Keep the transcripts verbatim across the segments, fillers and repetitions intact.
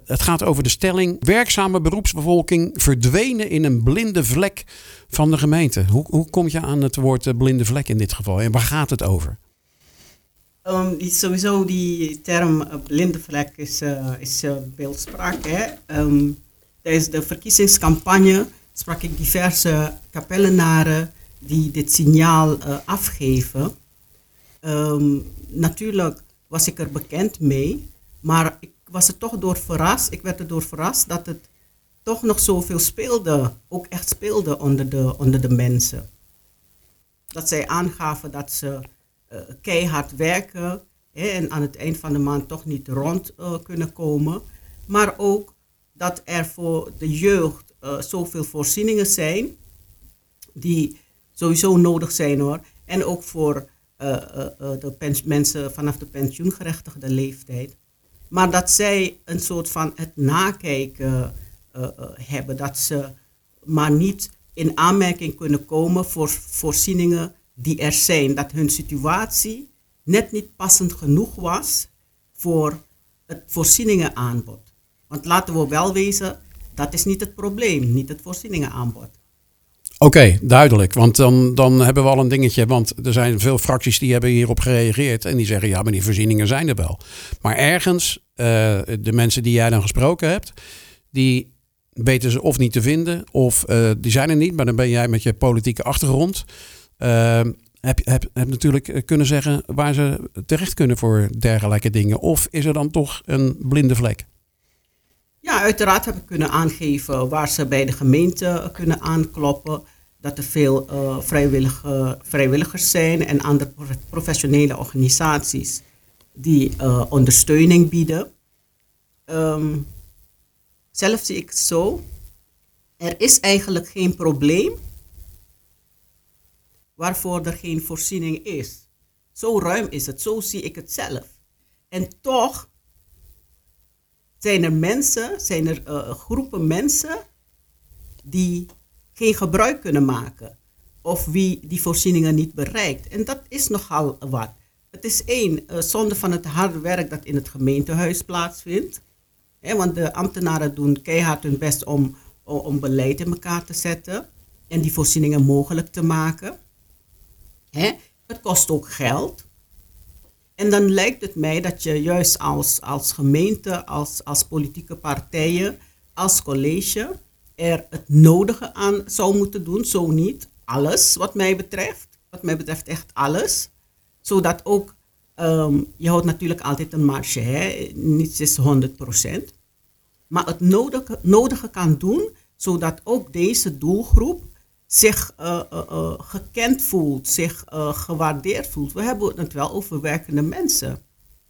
het gaat over de stelling: werkzame beroepsbevolking verdwenen in een blinde vlek van de gemeente. Hoe, hoe kom je aan het woord blinde vlek in dit geval? En waar gaat het over? Um, die, sowieso die term uh, blinde vlek is, uh, is uh, beeldspraak. Hè? Um, tijdens de verkiezingscampagne sprak ik diverse kapellenaren die dit signaal uh, afgeven. Um, natuurlijk was ik er bekend mee, maar ik was er toch door verrast. Ik werd er door verrast dat het toch nog zoveel speelde, ook echt speelde onder de, onder de mensen. Dat zij aangaven dat ze uh, keihard werken hè, en aan het eind van de maand toch niet rond uh, kunnen komen. Maar ook dat er voor de jeugd uh, zoveel voorzieningen zijn die sowieso nodig zijn hoor. En ook voor uh, uh, uh, de pens- mensen vanaf de pensioengerechtigde leeftijd. Maar dat zij een soort van het nakijken uh, uh, hebben. Dat ze maar niet in aanmerking kunnen komen voor voorzieningen die er zijn. Dat hun situatie net niet passend genoeg was voor het voorzieningenaanbod. Want laten we wel wezen, dat is niet het probleem, niet het voorzieningenaanbod. Oké, okay, duidelijk. Want dan, dan hebben we al een dingetje. Want er zijn veel fracties die hebben hierop gereageerd. En die zeggen, ja, maar die voorzieningen zijn er wel. Maar ergens, uh, de mensen die jij dan gesproken hebt, die weten ze of niet te vinden. Of uh, die zijn er niet. Maar dan ben jij met je politieke achtergrond. Uh, heb, heb, heb natuurlijk kunnen zeggen waar ze terecht kunnen voor dergelijke dingen. Of is er dan toch een blinde vlek? Ja, uiteraard heb ik kunnen aangeven waar ze bij de gemeente kunnen aankloppen. Dat er veel uh, vrijwillige, vrijwilligers zijn en andere professionele organisaties die uh, ondersteuning bieden. Um, zelf zie ik het zo. Er is eigenlijk geen probleem waarvoor er geen voorziening is. Zo ruim is het, zo zie ik het zelf. En toch zijn er mensen, zijn er uh, groepen mensen die geen gebruik kunnen maken. Of wie die voorzieningen niet bereikt. En dat is nogal wat. Het is één, uh, zonde van het harde werk dat in het gemeentehuis plaatsvindt. He, want de ambtenaren doen keihard hun best om, om beleid in elkaar te zetten. En die voorzieningen mogelijk te maken. He, het kost ook geld. En dan lijkt het mij dat je juist als, als gemeente, als, als politieke partijen, als college er het nodige aan zou moeten doen. Zo niet alles wat mij betreft. Wat mij betreft echt alles. Zodat ook, um, je houdt natuurlijk altijd een marge, hè? Niets is honderd procent. Maar het nodige, nodige kan doen, zodat ook deze doelgroep zich uh, uh, uh, gekend voelt, zich uh, gewaardeerd voelt. We hebben het wel over werkende mensen.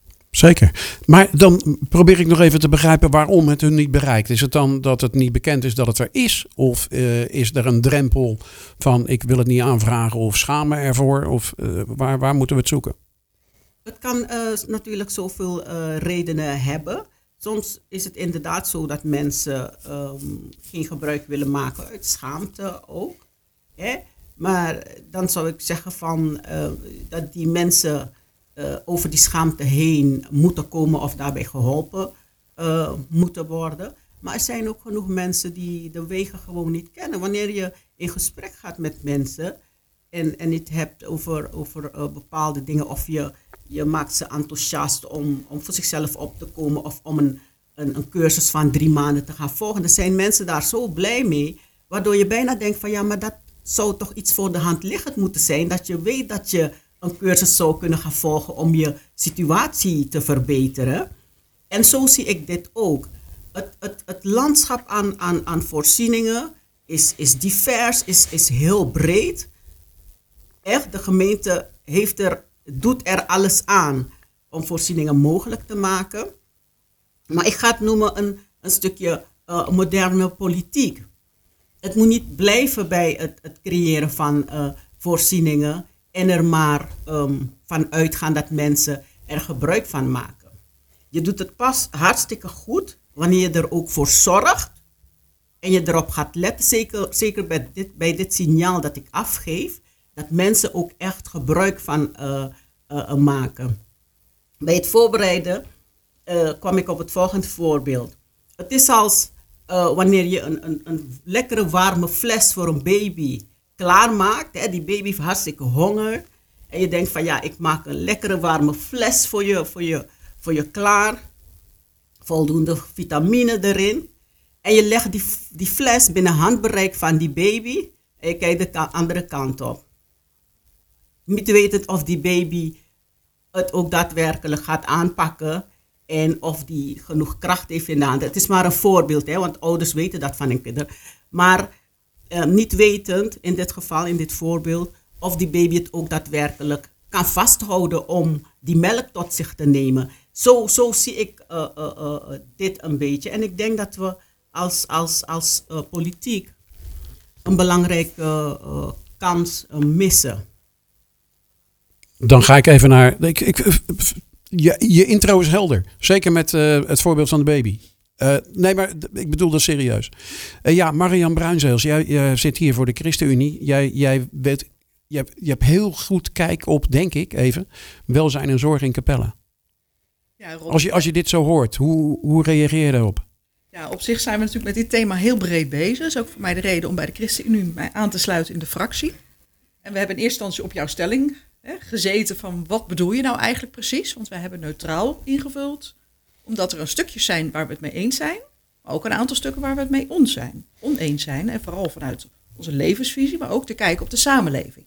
Zeker. Maar dan probeer ik nog even te begrijpen waarom het hun niet bereikt. Is het dan dat het niet bekend is dat het er is? Of uh, is er een drempel van ik wil het niet aanvragen of schamen ervoor? Of uh, waar, waar moeten we het zoeken? Het kan uh, natuurlijk zoveel uh, redenen hebben. Soms is het inderdaad zo dat mensen um, geen gebruik willen maken uit schaamte ook. Hè? Maar dan zou ik zeggen van, uh, dat die mensen uh, over die schaamte heen moeten komen of daarbij geholpen uh, moeten worden. Maar er zijn ook genoeg mensen die de wegen gewoon niet kennen. Wanneer je in gesprek gaat met mensen en, en het hebt over, over uh, bepaalde dingen of je, je maakt ze enthousiast om, om voor zichzelf op te komen of om een, een, een cursus van drie maanden te gaan volgen. Er zijn mensen daar zo blij mee, waardoor je bijna denkt van ja, maar dat zou toch iets voor de hand liggend moeten zijn. Dat je weet dat je een cursus zou kunnen gaan volgen om je situatie te verbeteren. En zo zie ik dit ook. Het, het, het landschap aan, aan, aan voorzieningen is, is divers, is, is heel breed. Echt, de gemeente heeft er, doet er alles aan om voorzieningen mogelijk te maken. Maar ik ga het noemen een, een stukje uh, moderne politiek. Het moet niet blijven bij het, het creëren van uh, voorzieningen en er maar um, van uitgaan dat mensen er gebruik van maken. Je doet het pas hartstikke goed wanneer je er ook voor zorgt en je erop gaat letten, zeker, zeker bij, dit, bij dit signaal dat ik afgeef, dat mensen ook echt gebruik van uh, uh, maken. Bij het voorbereiden uh, kwam ik op het volgende voorbeeld. het is als uh, wanneer je een, een, een lekkere warme fles voor een baby klaarmaakt. Hè, die baby heeft hartstikke honger. En je denkt van ja, ik maak een lekkere warme fles voor je, voor je, voor je klaar. Voldoende vitamine erin. En je legt die, die fles binnen handbereik van die baby. En je kijkt de ka- andere kant op. Niet wetend of die baby het ook daadwerkelijk gaat aanpakken. En of die genoeg kracht heeft in de hand. Het is maar een voorbeeld, hè, want ouders weten dat van hun kinderen. Maar eh, niet wetend, in dit geval, in dit voorbeeld, of die baby het ook daadwerkelijk kan vasthouden om die melk tot zich te nemen. Zo, zo zie ik uh, uh, uh, dit een beetje. En ik denk dat we als, als, als uh, politiek een belangrijke uh, kans uh, missen. Dan ga ik even naar... Ik, ik, je, je intro is helder. Zeker met uh, het voorbeeld van de baby. Uh, nee, maar ik bedoel dat serieus. Uh, ja, Marian Bruinzeels, jij, jij zit hier voor de ChristenUnie. Jij, jij weet... Je hebt, je hebt heel goed kijk op, denk ik even, welzijn en zorg in Capelle. Ja, Rob, als, je, als je dit zo hoort, hoe, hoe reageer je daarop? Ja, op zich zijn we natuurlijk met dit thema heel breed bezig. Dat is ook voor mij de reden om bij de ChristenUnie mij aan te sluiten in de fractie. En we hebben in eerste instantie op jouw stelling hè, gezeten van wat bedoel je nou eigenlijk precies? Want wij hebben neutraal ingevuld, omdat er een stukjes zijn waar we het mee eens zijn, maar ook een aantal stukken waar we het mee ons zijn, oneens zijn. En vooral vanuit onze levensvisie, maar ook te kijken op de samenleving.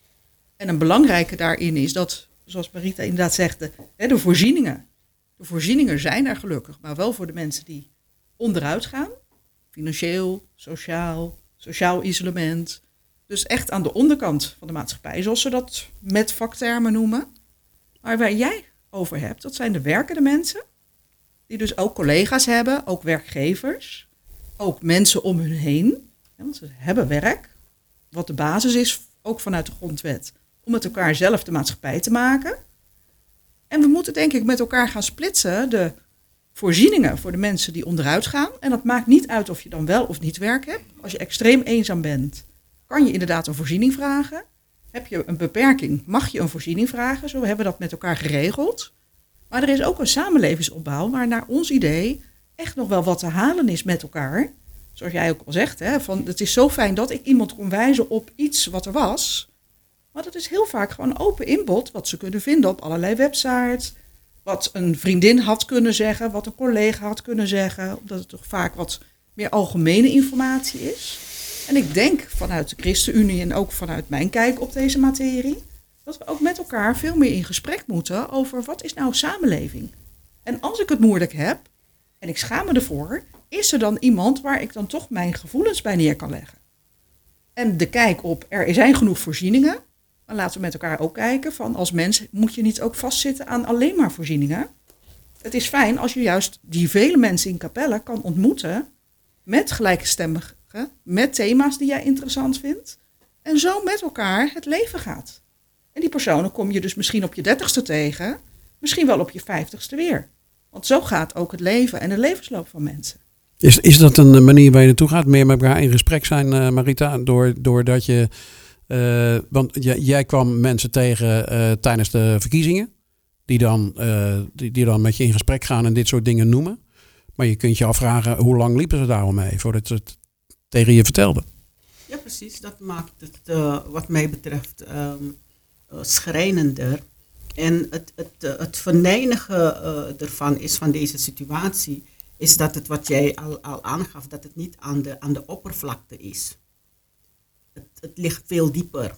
En een belangrijke daarin is dat, zoals Marita inderdaad zegt, de, de voorzieningen. De voorzieningen zijn er gelukkig, maar wel voor de mensen die onderuit gaan. Financieel, sociaal, sociaal isolement. Dus echt aan de onderkant van de maatschappij, zoals ze dat met vaktermen noemen. Maar waar jij over hebt, dat zijn de werkende mensen. Die dus ook collega's hebben, ook werkgevers. Ook mensen om hun heen. Want ze hebben werk, wat de basis is, ook vanuit de grondwet, om met elkaar zelf de maatschappij te maken. En we moeten denk ik met elkaar gaan splitsen de voorzieningen voor de mensen die onderuit gaan. En dat maakt niet uit of je dan wel of niet werk hebt. Als je extreem eenzaam bent, kan je inderdaad een voorziening vragen. Heb je een beperking, mag je een voorziening vragen. Zo hebben we dat met elkaar geregeld. Maar er is ook een samenlevingsopbouw waar naar ons idee echt nog wel wat te halen is met elkaar. Zoals jij ook al zegt, hè, van, het is zo fijn dat ik iemand kon wijzen op iets wat er was. Maar dat is heel vaak gewoon open inbod, wat ze kunnen vinden op allerlei websites. Wat een vriendin had kunnen zeggen, wat een collega had kunnen zeggen. Omdat het toch vaak wat meer algemene informatie is. En ik denk vanuit de ChristenUnie en ook vanuit mijn kijk op deze materie, dat we ook met elkaar veel meer in gesprek moeten over wat is nou samenleving. En als ik het moeilijk heb, en ik schaam me ervoor, is er dan iemand waar ik dan toch mijn gevoelens bij neer kan leggen. En de kijk op, er zijn genoeg voorzieningen. Maar laten we met elkaar ook kijken van als mens moet je niet ook vastzitten aan alleen maar voorzieningen. Het is fijn als je juist die vele mensen in Capelle kan ontmoeten met gelijkstemmigen, met thema's die jij interessant vindt. En zo met elkaar het leven gaat. En die personen kom je dus misschien op je dertigste tegen, misschien wel op je vijftigste weer. Want zo gaat ook het leven en de levensloop van mensen. Is, is dat een manier waar je naartoe gaat? Meer met elkaar in gesprek zijn, uh, Marita? Door, doordat je... Uh, want j- jij kwam mensen tegen uh, tijdens de verkiezingen. Die dan, uh, die, die dan met je in gesprek gaan en dit soort dingen noemen. Maar je kunt je afvragen, hoe lang liepen ze daarom mee voordat ze het tegen je vertelden? Ja, precies. Dat maakt het uh, wat mij betreft um, uh, schrijnender. En het, het, uh, het venijnige uh, ervan is, van deze situatie, is dat het wat jij al, al aangaf, dat het niet aan de, aan de oppervlakte is. Het, het ligt veel dieper.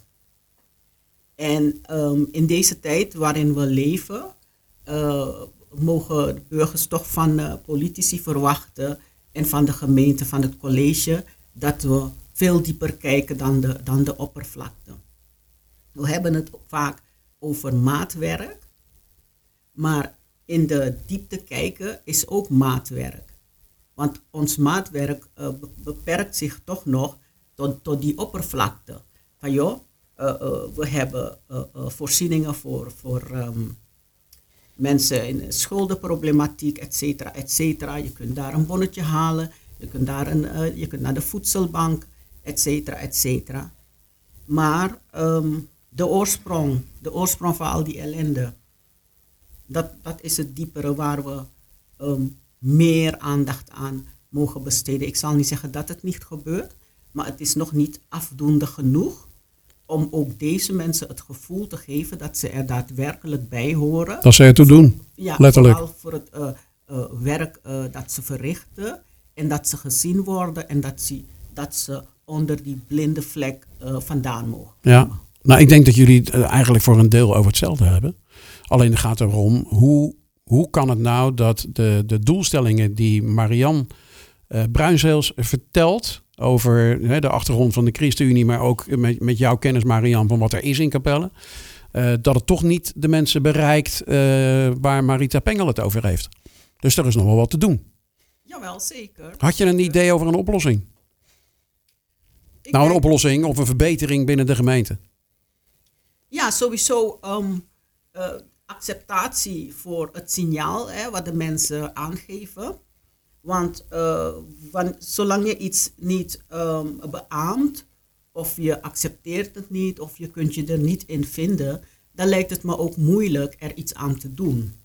En um, in deze tijd waarin we leven, uh, mogen de burgers toch van uh, politici verwachten en van de gemeente, van het college, dat we veel dieper kijken dan de, dan de oppervlakte. We hebben het vaak over maatwerk, maar in de diepte kijken is ook maatwerk. Want ons maatwerk uh, beperkt zich toch nog tot, tot die oppervlakte. Van joh, uh, uh, we hebben uh, uh, voorzieningen voor, voor um, mensen in schuldenproblematiek, et cetera, et cetera. Je kunt daar een bonnetje halen, je kunt, daar een, uh, je kunt naar de voedselbank, et cetera, et cetera. Maar um, de oorsprong, de oorsprong van al die ellende, dat, dat is het diepere waar we um, meer aandacht aan mogen besteden. Ik zal niet zeggen dat het niet gebeurt, maar het is nog niet afdoende genoeg om ook deze mensen het gevoel te geven dat ze er daadwerkelijk bij horen. Dat ze ertoe doen, Ja, letterlijk. vooral voor het uh, uh, werk uh, dat ze verrichten en dat ze gezien worden en dat ze, dat ze onder die blinde vlek uh, vandaan mogen. Ja, nou ik denk dat jullie het uh, eigenlijk voor een deel over hetzelfde hebben. Alleen het gaat erom, hoe, hoe kan het nou dat de, de doelstellingen die Marianne uh, Bruinzeels vertelt over hè, de achtergrond van de ChristenUnie, maar ook met, met jouw kennis, Marianne, van wat er is in Capelle, uh, dat het toch niet de mensen bereikt uh, waar Marita Pengel het over heeft. Dus er is nog wel wat te doen. Jawel, zeker. Had je een idee over een oplossing? Ik Nou, een denk- oplossing of een verbetering binnen de gemeente? Ja, sowieso um, uh, acceptatie voor het signaal hè, wat de mensen aangeven. Want uh, wan- zolang je iets niet um, beaamt, of je accepteert het niet, of je kunt je er niet in vinden, dan lijkt het me ook moeilijk er iets aan te doen.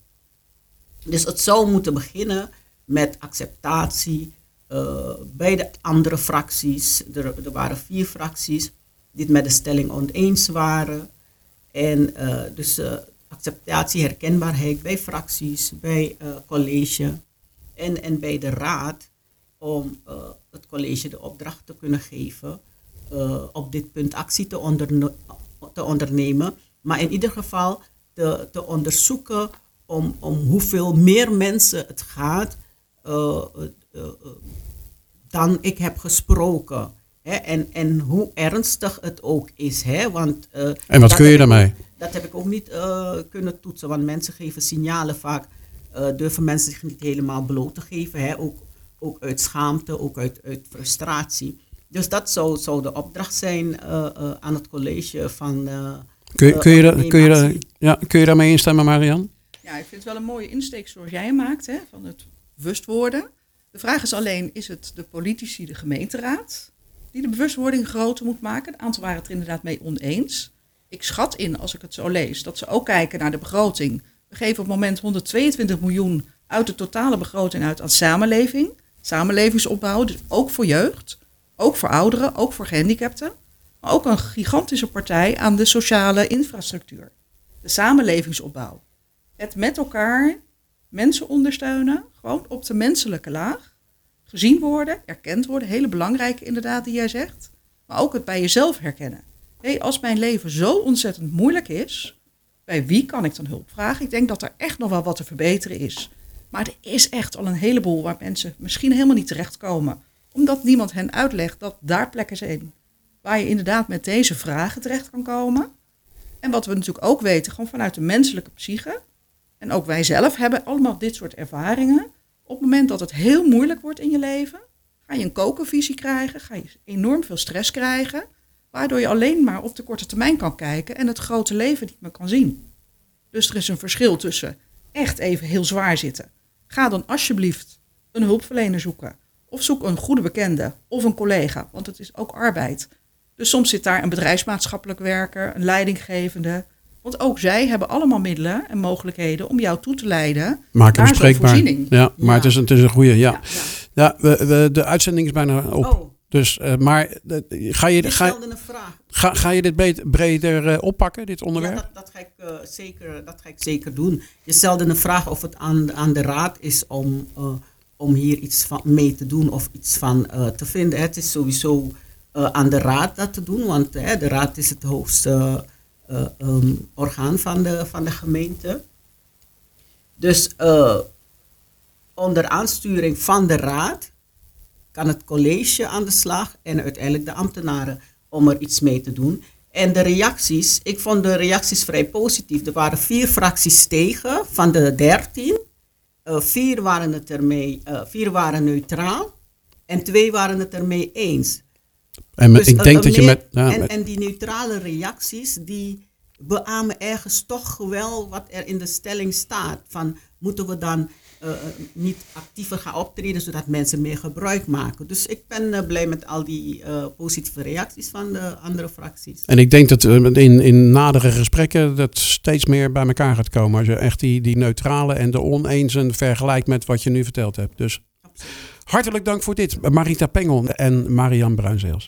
Dus het zou moeten beginnen met acceptatie uh, bij de andere fracties. Er, er waren vier fracties die het met de stelling oneens waren. En uh, dus uh, acceptatie, herkenbaarheid bij fracties, bij uh, college en, en bij de raad om uh, het college de opdracht te kunnen geven uh, op dit punt actie te, onderne- te ondernemen. Maar in ieder geval te, te onderzoeken om, om hoeveel meer mensen het gaat uh, uh, uh, dan ik heb gesproken. Hè? En, en hoe ernstig het ook is. Hè? Want, uh, En wat dat kun je heb ik daarmee? ook- Dat heb ik ook niet uh, kunnen toetsen. Want mensen geven signalen vaak. Uh, durven mensen zich niet helemaal bloot te geven. Hè? Ook, ook uit schaamte, ook uit, uit frustratie. Dus dat zou, zou de opdracht zijn uh, uh, aan het college van... Uh, Kun je, uh, kun je, da- onderneem kun je, da- actie. ja, kun je daarmee instemmen, Marianne? Ja, ik vind het wel een mooie insteek zoals jij hem maakt, hè, van het bewust worden. De vraag is alleen, is het de politici, de gemeenteraad, die de bewustwording groter moet maken? Een aantal waren het er inderdaad mee oneens. Ik schat in, als ik het zo lees, dat ze ook kijken naar de begroting. We geven op het moment honderdtweeëntwintig miljoen uit de totale begroting uit aan samenleving. Samenlevingsopbouw, dus ook voor jeugd, ook voor ouderen, ook voor gehandicapten. Maar ook een gigantische partij aan de sociale infrastructuur. De samenlevingsopbouw. Het met elkaar mensen ondersteunen, gewoon op de menselijke laag. Gezien worden, erkend worden, hele belangrijke inderdaad die jij zegt. Maar ook het bij jezelf herkennen. Hé, als mijn leven zo ontzettend moeilijk is, bij wie kan ik dan hulp vragen? Ik denk dat er echt nog wel wat te verbeteren is. Maar er is echt al een heleboel waar mensen misschien helemaal niet terechtkomen. Omdat niemand hen uitlegt dat daar plekken zijn waar je inderdaad met deze vragen terecht kan komen. En wat we natuurlijk ook weten, gewoon vanuit de menselijke psyche. En ook wij zelf hebben allemaal dit soort ervaringen. Op het moment dat het heel moeilijk wordt in je leven, ga je een kokenvisie krijgen, ga je enorm veel stress krijgen, waardoor je alleen maar op de korte termijn kan kijken en het grote leven niet meer kan zien. Dus er is een verschil tussen echt even heel zwaar zitten. Ga dan alsjeblieft een hulpverlener zoeken. Of zoek een goede bekende of een collega, want het is ook arbeid. Dus soms zit daar een bedrijfsmaatschappelijk werker, een leidinggevende. Want ook zij hebben allemaal middelen en mogelijkheden om jou toe te leiden Maak hem naar zo'n bespreekbaar. voorziening. Ja, maar Ja. Het, is, een- het is een goede. Ja, Ja, ja. ja. we, we, de uitzending is bijna op. Oh, Dus, uh, maar uh, ga, je, je ga, stelde een vraag. ga, ga je dit beter, breder uh, oppakken, dit onderwerp? Ja, dat, dat, ga ik, uh, zeker, dat ga ik zeker doen. Je stelde een vraag of het aan, aan de raad is om, uh, om hier iets van mee te doen of iets van uh, te vinden. Het is sowieso uh, aan de raad dat te doen, want uh, de raad is het hoogste uh, um, orgaan van de, van de gemeente. Dus uh, onder aansturing van de raad kan het college aan de slag en uiteindelijk de ambtenaren om er iets mee te doen. En de reacties, ik vond de reacties vrij positief. Er waren vier fracties tegen van de dertien. Uh, vier, waren het ermee, uh, vier waren neutraal en twee waren het ermee eens. En met- Dus, ik uh, denk uh, dat je meer- met... Ja, en, met- en die neutrale reacties, die beamen ergens toch wel wat er in de stelling staat. Van, moeten we dan uh, niet actiever ga optreden, zodat mensen meer gebruik maken. Dus ik ben uh, blij met al die uh, positieve reacties van de andere fracties. En ik denk dat uh, in, in nadere gesprekken dat steeds meer bij elkaar gaat komen. Als je echt die, die neutrale en de oneensen vergelijkt met wat je nu verteld hebt. Dus Absoluut. hartelijk dank voor dit. Marita Pengel en Marianne Bruinzeels.